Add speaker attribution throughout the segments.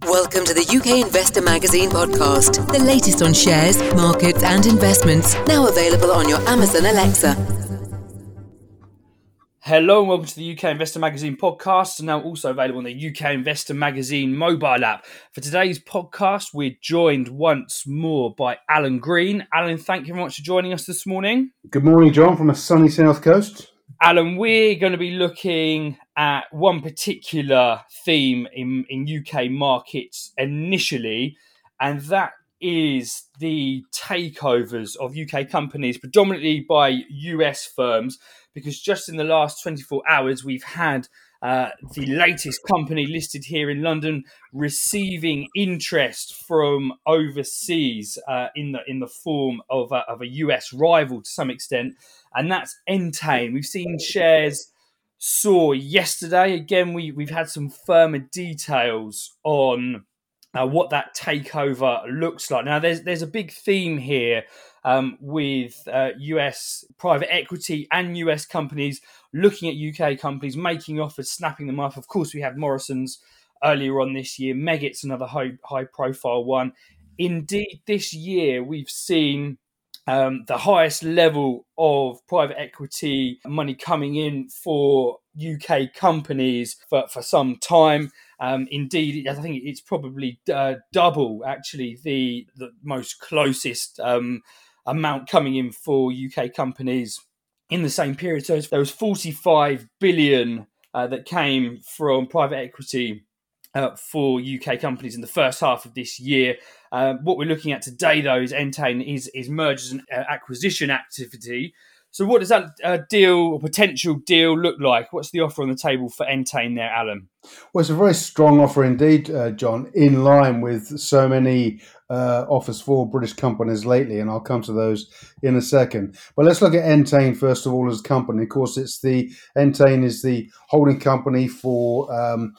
Speaker 1: Welcome to the UK Investor Magazine podcast, the latest on shares, markets and investments, now available on your Amazon Alexa.
Speaker 2: Hello and welcome to the UK Investor Magazine podcast, now also available on the UK Investor Magazine mobile app. For today's podcast, we're joined once more by Alan Green. Alan, thank you very much for joining us this morning.
Speaker 3: Good morning, John, from a sunny south coast.
Speaker 2: Alan, we're going to be looking at one particular theme in UK markets initially, and that is the takeovers of UK companies, predominantly by US firms, because just in the last 24 hours, we've had the latest company listed here in London receiving interest from overseas in the form of a US rival to some extent, and that's Entain. We've seen shares soar yesterday. Again, we've had some firmer details on what that takeover looks like. Now, there's a big theme here with US private equity and US companies looking at UK companies, making offers, snapping them up. Of course, we had Morrison's earlier on this year. Meggitt's another high-profile one. Indeed, this year we've seen the highest level of private equity money coming in for UK companies for some time. Indeed, I think it's probably double, actually, the most closest amount coming in for UK companies in the same period. So there was 45 billion that came from private equity for UK companies in the first half of this year. What we're looking at today, though, is Entain is mergers and acquisition activity. So what does that deal or potential deal look like? What's the offer on the table for Entain there, Alan?
Speaker 3: Well, it's a very strong offer indeed, John, in line with so many offers for British companies lately, and I'll come to those in a second. But let's look at Entain first of all as a company. Of course, Entain is the holding company for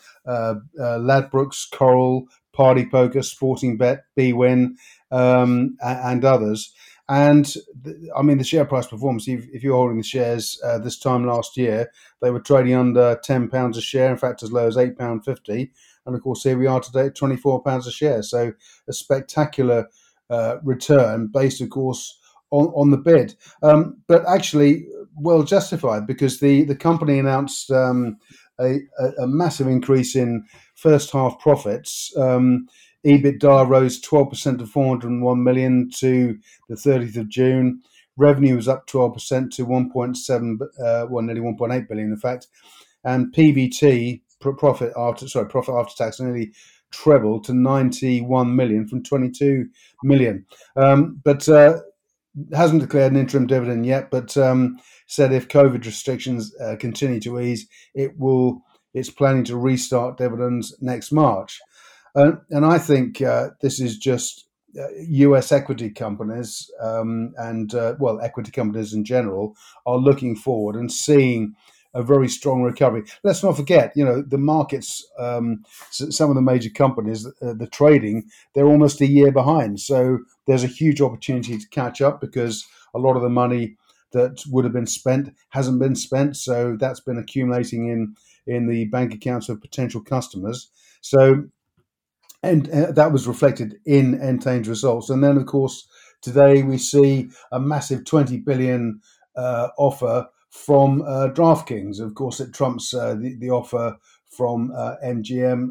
Speaker 3: Ladbrokes, Coral, Party Poker, Sportingbet, bwin, and others. And I mean, the share price performance, if you're holding the shares this time last year, they were trading under £10 a share, in fact, as low as £8.50. And of course, here we are today at £24 a share. So a spectacular return based, of course, on the bid. But actually, well justified, because the company announced a massive increase in first half profits. EBITDA rose 12% to 401 million to the 30th of June. Revenue was up 12% to 1.7, nearly 1.8 billion, in fact. And PBT, profit after tax, nearly trebled to 91 million from 22 million. But hasn't declared an interim dividend yet, but said if COVID restrictions continue to ease, it's planning to restart dividends next March. And I think this is just US equity companies equity companies in general are looking forward and seeing a very strong recovery. Let's not forget, the markets, some of the major companies, the trading, they're almost a year behind. So there's a huge opportunity to catch up because a lot of the money that would have been spent hasn't been spent. So that's been accumulating in the bank accounts of potential customers. So and that was reflected in Entain's results. And then, of course, today we see a massive 20 billion offer from DraftKings. Of course, it trumps the offer from MGM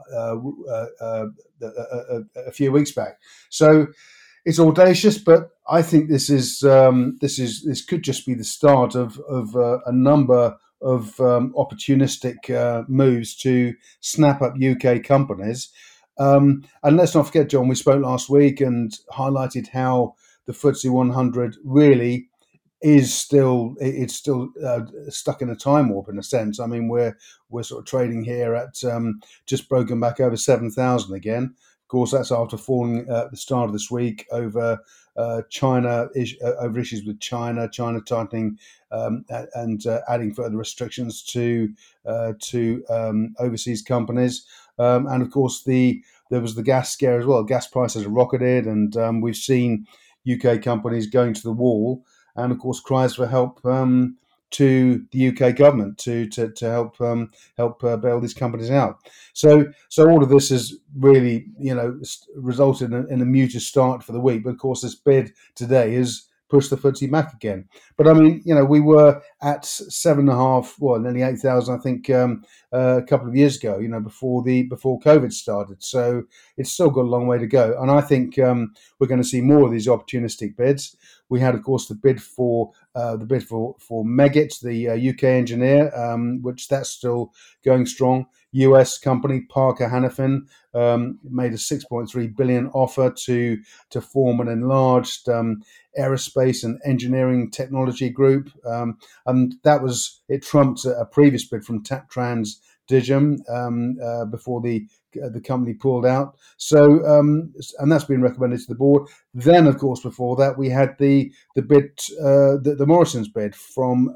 Speaker 3: a few weeks back. So it's audacious, but I think this could just be the start of a number of opportunistic moves to snap up UK companies. And let's not forget, John, we spoke last week and highlighted how the FTSE 100 really is still stuck in a time warp in a sense. I mean, we're sort of trading here at just broken back over 7,000 again. Of course, that's after falling at the start of this week over China, over issues with China tightening and adding further restrictions to overseas companies. And of course, there was the gas scare as well. Gas prices rocketed, and we've seen UK companies going to the wall, and of course, cries for help to the UK government to help bail these companies out. So all of this has really resulted in a muted start for the week. But of course, this bid today has pushed the FTSE back again. But I mean, we were at 7.5, nearly 8,000, I think, a couple of years ago. Before COVID started. So it's still got a long way to go. And I think we're going to see more of these opportunistic bids. We had, of course, the bid for Meggitt, the UK engineer, which that's still going strong. US company Parker Hannifin made a 6.3 billion offer to form an enlarged aerospace and engineering technology group, and it trumped a previous bid from Transdigm before the company pulled out. So and that's been recommended to the board. Then, of course, before that, we had the bid, the Morrison's bid from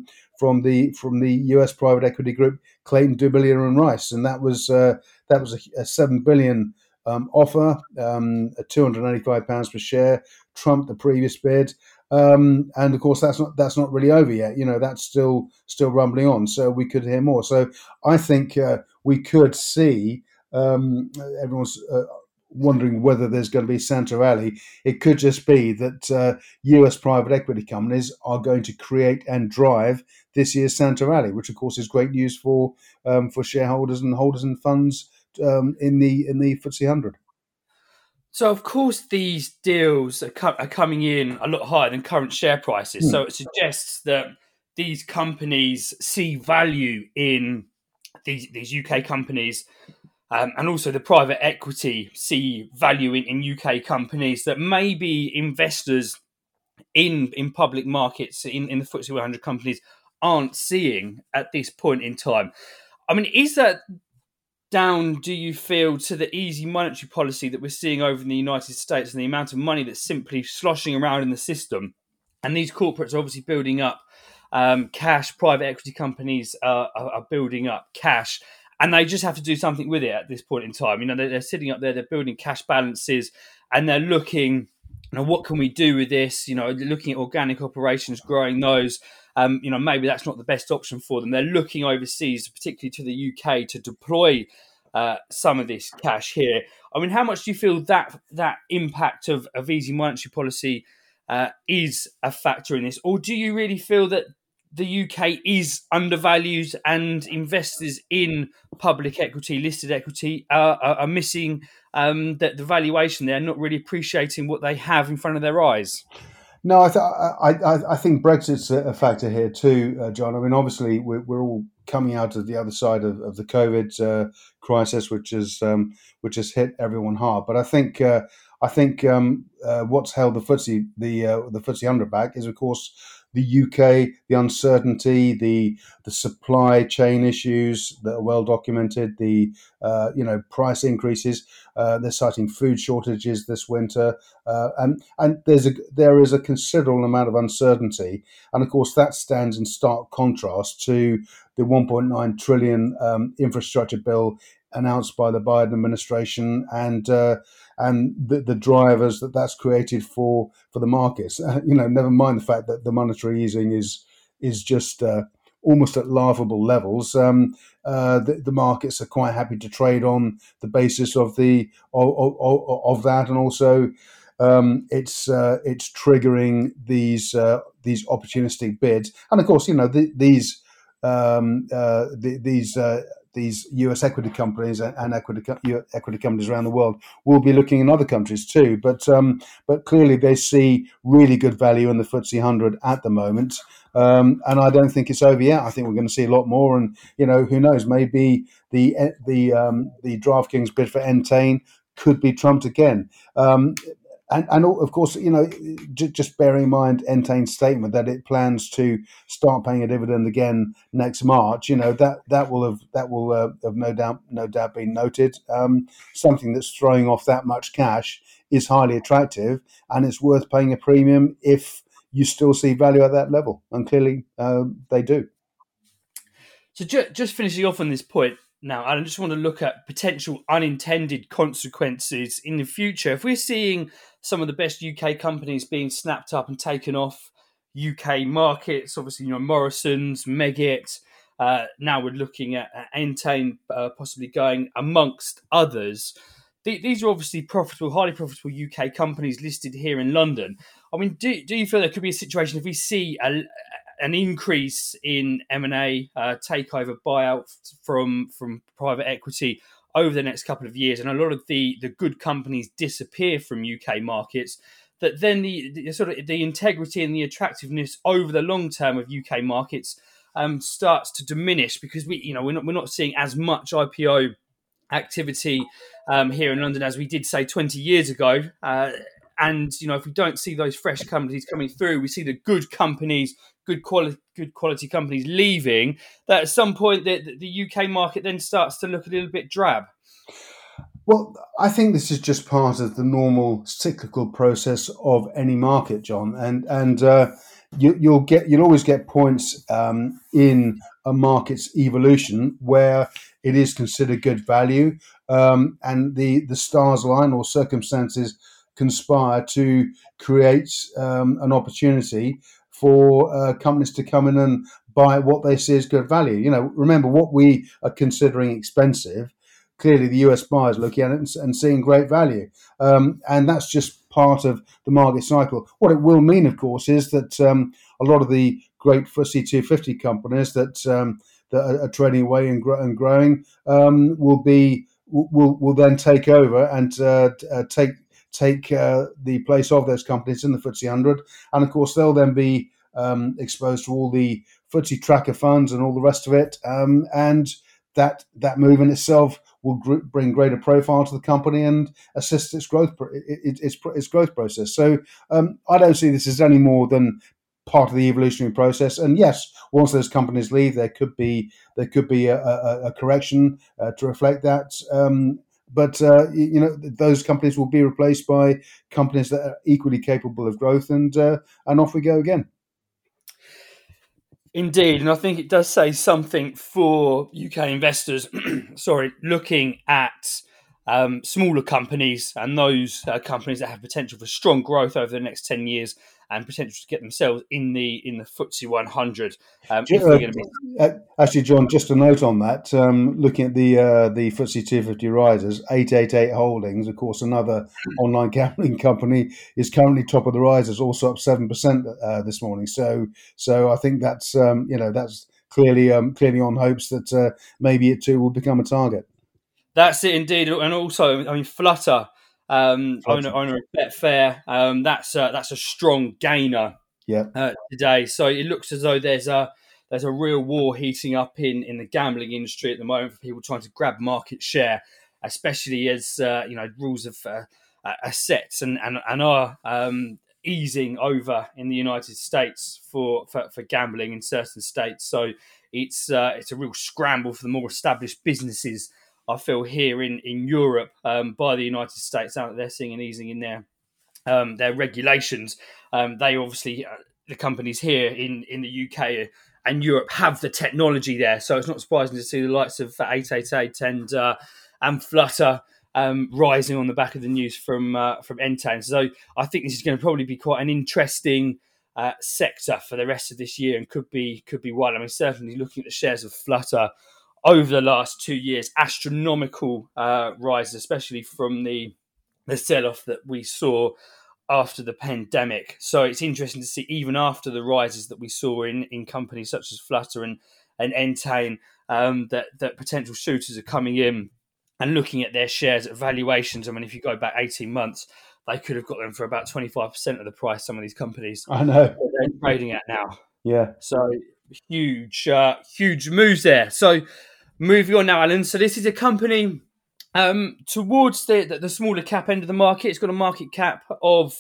Speaker 3: the US private equity group Clayton, Dubilier and Rice, and that was a $7 billion offer, at £285 per share, trumped the previous bid. And of course, that's not really over yet. That's still rumbling on. So we could hear more. So I think we could see. Everyone's wondering whether there's going to be Santa Rally. It could just be that US private equity companies are going to create and drive this year's Santa Rally, which of course is great news for shareholders and holders and funds in the FTSE 100.
Speaker 2: So, of course, these deals are coming in a lot higher than current share prices. So it suggests that these companies see value in these UK companies. And also the private equity see value in UK companies that maybe investors in public markets, in the FTSE 100 companies, aren't seeing at this point in time. I mean, is that down, do you feel, to the easy monetary policy that we're seeing over in the United States and the amount of money that's simply sloshing around in the system? And these corporates are obviously building up cash. Private equity companies are building up cash. And they just have to do something with it at this point in time. They're sitting up there, they're building cash balances, and they're looking, what can we do with this? Looking at organic operations, growing those. Maybe that's not the best option for them. They're looking overseas, particularly to the UK, to deploy some of this cash here. I mean, how much do you feel that impact of easy monetary policy is a factor in this? Or do you really feel that the UK is undervalued and investors in public equity, listed equity, are missing the valuation? They're not really appreciating what they have in front of their eyes.
Speaker 3: No, I think Brexit's a factor here too, John. I mean, obviously we're all coming out of the other side of the COVID crisis, which has hit everyone hard. But I think what's held the FTSE 100 back is, of course, the UK, the uncertainty, the supply chain issues that are well documented, the price increases. They're citing food shortages this winter, and there is a considerable amount of uncertainty, and of course that stands in stark contrast to the 1.9 trillion infrastructure bill announced by the Biden administration, and the drivers that's created for the markets. Never mind the fact that the monetary easing is just almost at laughable levels. The markets are quite happy to trade on the basis of that, and also it's triggering these opportunistic bids, and of course these US equity companies and equity companies around the world will be looking in other countries too. But clearly they see really good value in the FTSE 100 at the moment. And I don't think it's over yet. I think we're going to see a lot more. And, who knows, maybe the DraftKings bid for Entain could be trumped again. And of course, just bearing in mind Entain's statement that it plans to start paying a dividend again next March, that will have no doubt been noted. Something that's throwing off that much cash is highly attractive, and it's worth paying a premium if you still see value at that level, and clearly they do.
Speaker 2: So just finishing off on this point. Now, I just want to look at potential unintended consequences in the future. If we're seeing some of the best UK companies being snapped up and taken off UK markets. Obviously, Morrison's, Meggitt. Now we're looking at Entain possibly going amongst others. These are obviously profitable, highly profitable UK companies listed here in London. I mean, do you feel there could be a situation if we see an increase in M&A takeover buyout from private equity over the next couple of years, and a lot of the good companies disappear from UK markets, that then the sort of the integrity and the attractiveness over the long term of UK markets starts to diminish, because we're not seeing as much IPO activity here in London as we did, say, 20 years ago. And if we don't see those fresh companies coming through, we see the good companies, good quality companies leaving. That at some point the UK market then starts to look a little bit drab.
Speaker 3: Well, I think this is just part of the normal cyclical process of any market, John, and you'll always get points in a market's evolution where it is considered good value, and the stars align or circumstances conspire to create an opportunity for companies to come in and buy what they see as good value. Remember, what we are considering expensive, clearly the US buyers looking at it and seeing great value. And that's just part of the market cycle. What it will mean, of course, is that a lot of the great FTSE 250 companies that are trading away and growing will then take over and take the place of those companies in the FTSE 100. And of course, they'll then be exposed to all the FTSE tracker funds and all the rest of it. And that move in itself will bring greater profile to the company and assist its growth process. So I don't see this as any more than part of the evolutionary process. And yes, once those companies leave, there could be a correction to reflect that. But those companies will be replaced by companies that are equally capable of growth, and off we go again.
Speaker 2: Indeed, and I think it does say something for UK investors. Looking at smaller companies and those companies that have potential for strong growth over the next 10 years and potential to get themselves in the FTSE 100.
Speaker 3: Actually, John, just a note on that. Looking at the FTSE 250 risers, 888 Holdings, of course, another online gambling company, is currently top of the risers, also up 7% this morning. So I think that's that's clearly on hopes that maybe it too will become a target.
Speaker 2: That's it indeed, and also, I mean, Flutter, owner of Betfair, that's a strong gainer today. So it looks as though there's a real war heating up in the gambling industry at the moment for people trying to grab market share, especially as rules are set and are easing over in the United States for gambling in certain states. So it's a real scramble for the more established businesses, I feel, here in Europe by the United States, now that they're seeing an easing in their regulations. They obviously, the companies here in the UK and Europe have the technology there, so it's not surprising to see the likes of 888 and Flutter rising on the back of the news from Entain. So I think this is going to probably be quite an interesting sector for the rest of this year, and could be one. I mean, certainly looking at the shares of Flutter over the last 2 years, astronomical rise, especially from the sell-off that we saw after the pandemic. So it's interesting to see, even after the rises that we saw in companies such as Flutter and Entain, that potential suitors are coming in and looking at their shares at valuations. I mean, if you go back 18 months, they could have got them for about 25% of the price some of these companies
Speaker 3: I know
Speaker 2: they're trading at now.
Speaker 3: Yeah.
Speaker 2: So huge moves there. So moving on now, Alan. So this is a company towards the smaller cap end of the market. It's got a market cap of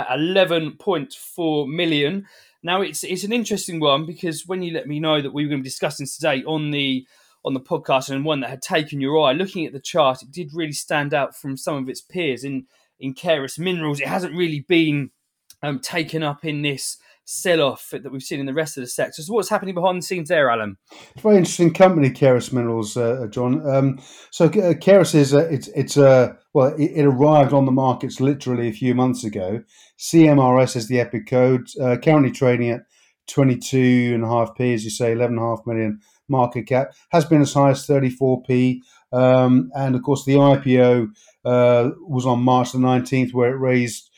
Speaker 2: 11.4 million. Now it's an interesting one, because when you let me know that we were going to be discussing today on the podcast, and one that had taken your eye, looking at the chart, it did really stand out from some of its peers in Caris Minerals. It hasn't really been taken up in this sell-off that we've seen in the rest of the sector. So what's happening behind the scenes there, Alan?
Speaker 3: It's a very interesting company, Keras Minerals, John. So Keras is it arrived on the markets literally a few months ago. CMRS is the EPIC code, currently trading at 22.5p, as you say, 11.5 million market cap. Has been as high as 34p, and of course the IPO was on March the 19th, where it raised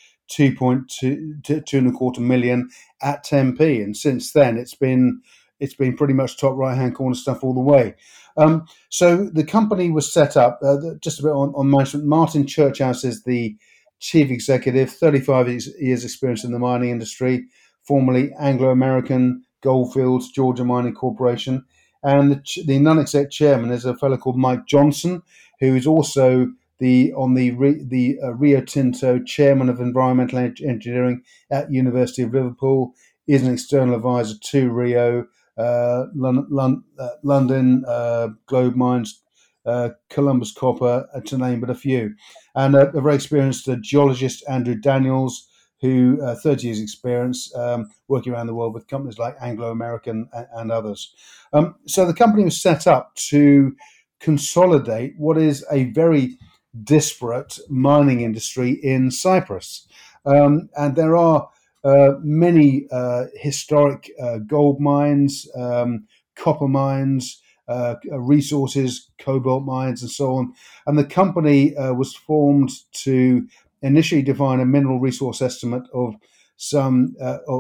Speaker 3: 2.25 million at 10p, and since then it's been pretty much top right-hand corner stuff all the way. So the company was set up, just a bit on management. Martin Churchhouse is the chief executive, 35 years experience in the mining industry, formerly Anglo-American Goldfields, Georgia Mining Corporation. And the non-exec chairman is a fellow called Mike Johnson, who is also the Rio Tinto chairman of environmental engineering at University of Liverpool, is an external advisor to Rio, London, Globe Mines, Columbus Copper, to name but a few. And a very experienced geologist, Andrew Daniels, who 30 years experience working around the world with companies like Anglo-American and others. So the company was set up to consolidate what is a very disparate mining industry in Cyprus. And there are many historic gold mines, copper mines, resources, cobalt mines, and so on. And the company was formed to initially define a mineral resource estimate of some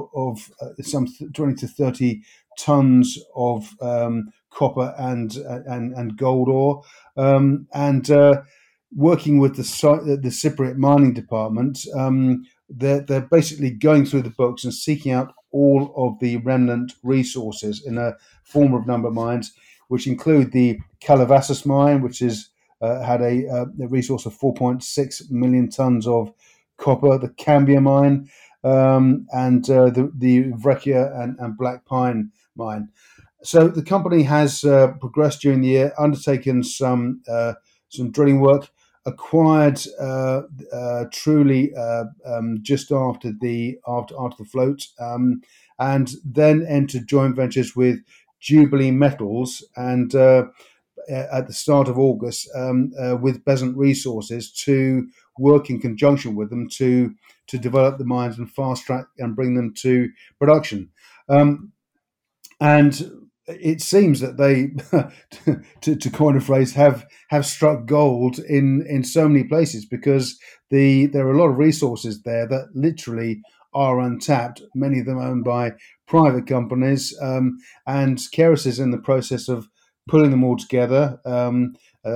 Speaker 3: 20 to 30 tons of copper and gold ore, and working with the Cypriot mining department. They're basically going through the books and seeking out all of the remnant resources in a form of number of mines, which include the Calabasas mine, which is had a resource of 4.6 million tons of copper, the Cambia mine, and the Vrecchia and Black Pine mine. So the company has progressed during the year, undertaken some drilling work, acquired Truly just after the float, and then entered joint ventures with Jubilee Metals and at the start of August with Besant Resources to work in conjunction with them to develop the mines and fast track and bring them to production. And it seems that they, to coin a phrase, have struck gold in so many places, because there are a lot of resources there that literally are untapped, many of them owned by private companies, and Keras is in the process of pulling them all together, and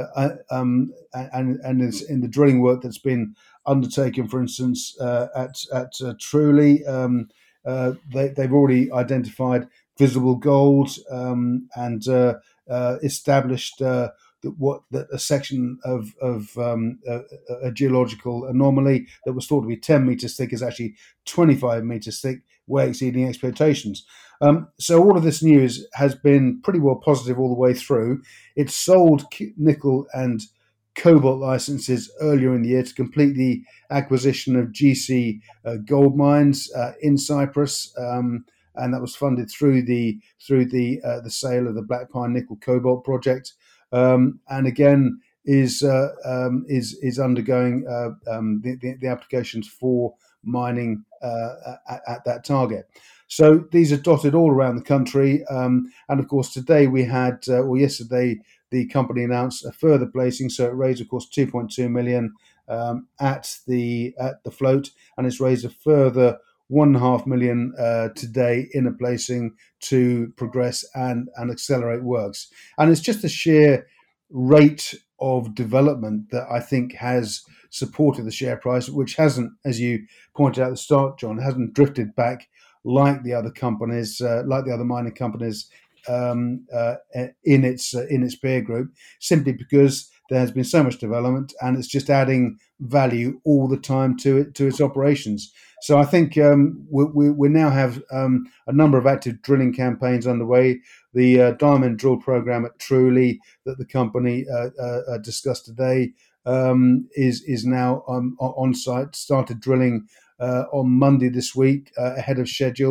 Speaker 3: it's in the drilling work that's been undertaken, for instance, at Truly. They've already identified visible gold, and established that a section of a geological anomaly that was thought to be 10 meters thick is actually 25 meters thick, way exceeding expectations. So all of this news has been pretty well positive all the way through. It sold nickel and cobalt licenses earlier in the year to complete the acquisition of GC Gold Mines in Cyprus, and that was funded through the sale of the Black Pine Nickel Cobalt project, and again is undergoing the applications for mining at that target. So these are dotted all around the country, and of course today we had, yesterday, the company announced a further placing. So it raised, of course, 2.2 million at the float, and it's raised a further 1.5 million today in a placing to progress and accelerate works. And it's just the sheer rate of development that I think has supported the share price, which hasn't, as you pointed out at the start, John, hasn't drifted back like the other companies, like the other mining companies in its peer group, simply because there has been so much development and it's just adding value all the time to its operations. So I think we now have a number of active drilling campaigns underway. The diamond drill program at Truly that the company discussed today is now on site. Started drilling on Monday this week ahead of schedule.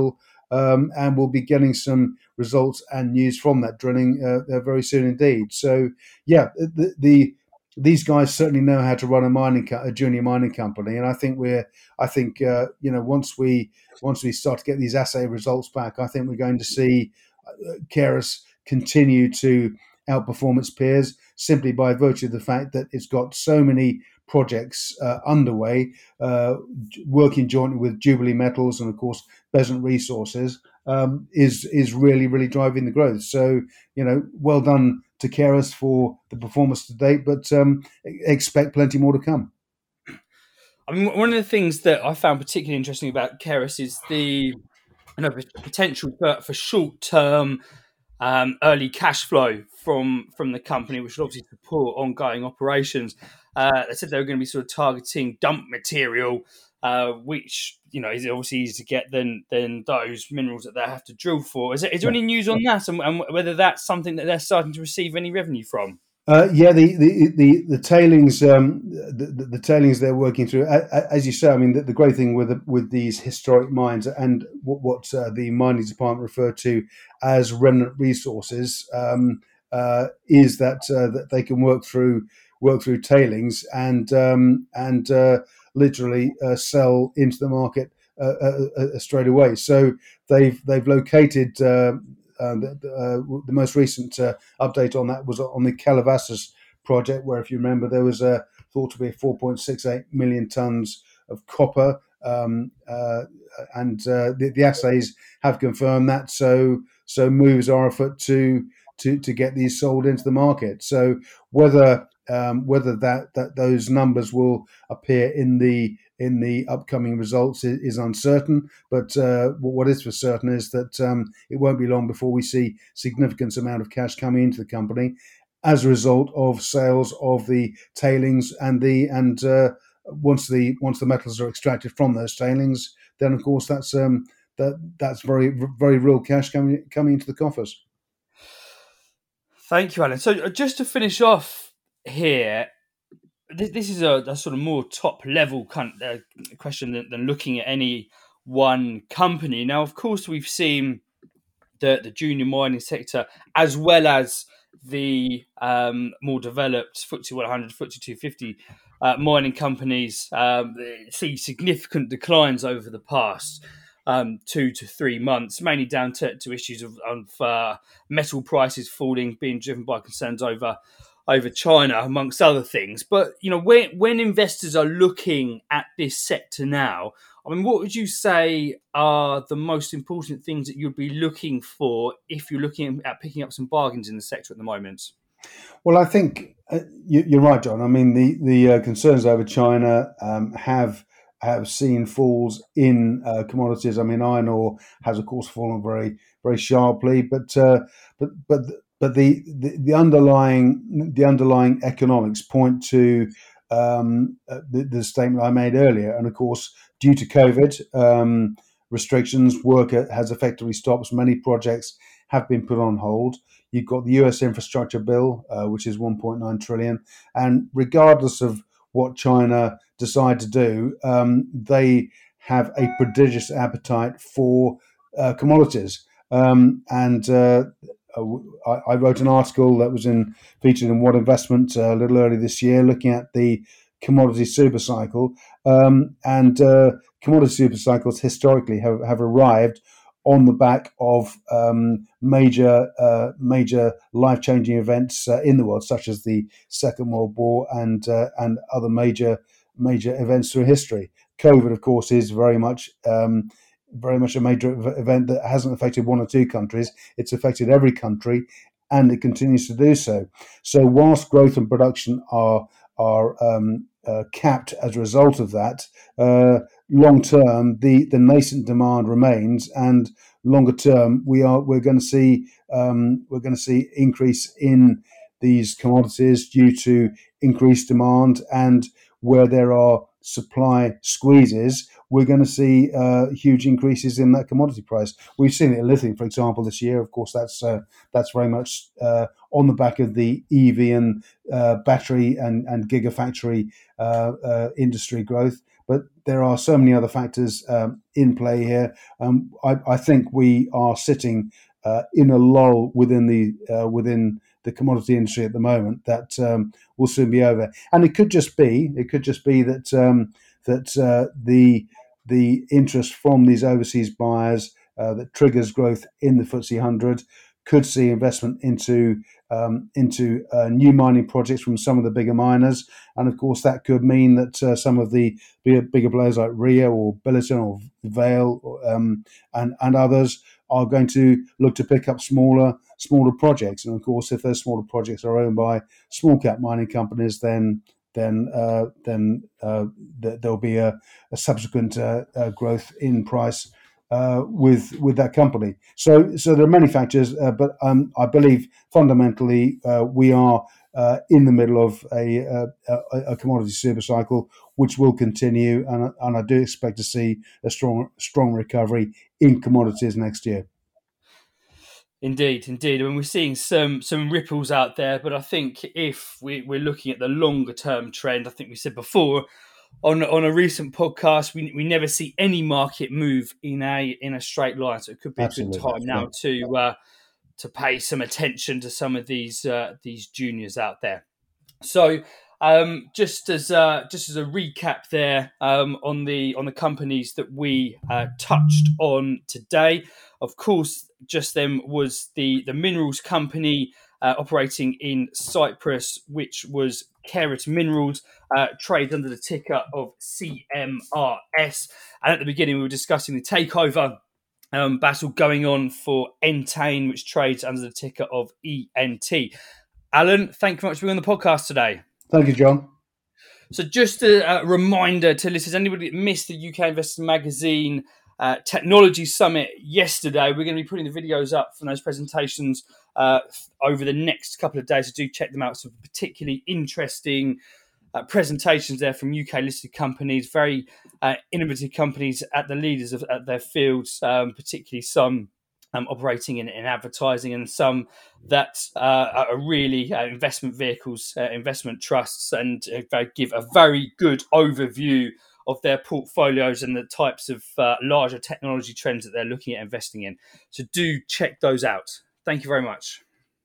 Speaker 3: and we'll be getting some results and news from that drilling very soon indeed. So, yeah, these guys certainly know how to run a junior mining company, and I think once we start to get these assay results back, I think we're going to see Keras continue to outperform its peers simply by virtue of the fact that it's got so many projects underway, working jointly with Jubilee Metals and, of course, Besant Resources, is really, really driving the growth. So, well done to Keras for the performance to date, but expect plenty more to come.
Speaker 2: I mean, one of the things that I found particularly interesting about Keras is the potential for short-term early cash flow from the company, which would obviously support ongoing operations. They said they were going to be sort of targeting dump material, which is obviously easier to get than those minerals that they have to drill for. Is there any news on that, and whether that's something that they're starting to receive any revenue from?
Speaker 3: The tailings, the tailings they're working through, as you say. I mean, the great thing with these historic mines and what the mining department referred to as remnant resources is that they can work through tailings and literally sell into the market straight away. So they've located. The most recent update on that was on the Calabasas project, where, if you remember, there was thought to be 4.68 million tons of copper, and the assays have confirmed that. So moves are afoot to get these sold into the market. So whether that those numbers will appear in the upcoming results is uncertain, but what is for certain is that it won't be long before we see significant amount of cash coming into the company as a result of sales of the tailings and once the metals are extracted from those tailings, then of course that's very, very real cash coming into the coffers.
Speaker 2: Thank you, Alan. So just to finish off here, this is a sort of more top-level question than looking at any one company. Now, of course, we've seen the junior mining sector, as well as the more developed FTSE 100, FTSE 250 mining companies see significant declines over the past 2 to 3 months, mainly down to issues of metal prices falling, being driven by concerns over China, amongst other things. But when investors are looking at this sector now, I mean, what would you say are the most important things that you'd be looking for if you're looking at picking up some bargains in the sector at the moment?
Speaker 3: Well, I think you're right, John. I mean, the concerns over China have seen falls in commodities. I mean, iron ore has, of course, fallen very, very sharply, but the underlying economics point to the statement I made earlier, and of course, due to COVID restrictions, work has effectively stopped. Many projects have been put on hold. You've got the US infrastructure bill, which is 1.9 trillion, and regardless of what China decide to do, they have a prodigious appetite for commodities. I wrote an article that was featured in What Investment a little early this year, looking at the commodity super cycle. Commodity super cycles historically have arrived on the back of major life-changing events in the world, such as the Second World War and other major events through history. COVID, of course, is very much a major event that hasn't affected one or two countries. It's affected every country, and it continues to do so. So whilst growth and production are capped as a result of that, long term the nascent demand remains, and longer term we're going to see increase in these commodities due to increased demand, and where there are supply squeezes, we're going to see huge increases in that commodity price. We've seen it in lithium, for example, this year. Of course, that's very much on the back of the EV and battery and gigafactory industry growth. But there are so many other factors in play here. I think we are sitting in a lull within the commodity industry at the moment that will soon be over, and it could just be that the interest from these overseas buyers that triggers growth in the FTSE 100 could see investment into new mining projects from some of the bigger miners, and of course that could mean that some of the bigger players like Rio or Billiton or Vale and others are going to look to pick up smaller projects. And of course, if those smaller projects are owned by small cap mining companies, then there'll be a subsequent growth in price with that company. So there are many factors, but I believe fundamentally we are in the middle of a commodity super cycle, which will continue, and I do expect to see a strong recovery in commodities next year.
Speaker 2: Indeed. I mean, we're seeing some ripples out there, but I think if we're looking at the longer term trend, I think we said before on a recent podcast, we never see any market move in a straight line. So it could be Absolutely. A good time now to pay some attention to some of these juniors out there. So just as a recap there on the companies that we touched on today, of course, just then was the minerals company operating in Cyprus, which was Kairos Minerals, trades under the ticker of CMRS. And at the beginning, we were discussing the takeover battle going on for Entain, which trades under the ticker of ENT. Alan, thank you very much for being on the podcast today.
Speaker 3: Thank you, John.
Speaker 2: So just a reminder to listeners, anybody that missed the UK Investor Magazine Technology Summit yesterday, we're going to be putting the videos up from those presentations over the next couple of days. So do check them out. Some particularly interesting presentations there from UK listed companies, very innovative companies at the leaders at their fields, particularly some operating in advertising, and some that are really investment vehicles, investment trusts, and give a very good overview of their portfolios and the types of larger technology trends that they're looking at investing in. So do check those out. Thank you very much.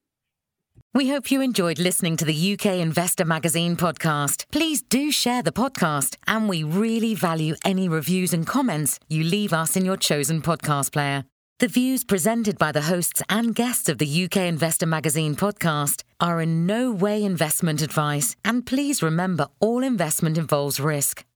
Speaker 4: We hope you enjoyed listening to the UK Investor Magazine podcast. Please do share the podcast, and we really value any reviews and comments you leave us in your chosen podcast player. The views presented by the hosts and guests of the UK Investor Magazine podcast are in no way investment advice, and please remember all investment involves risk.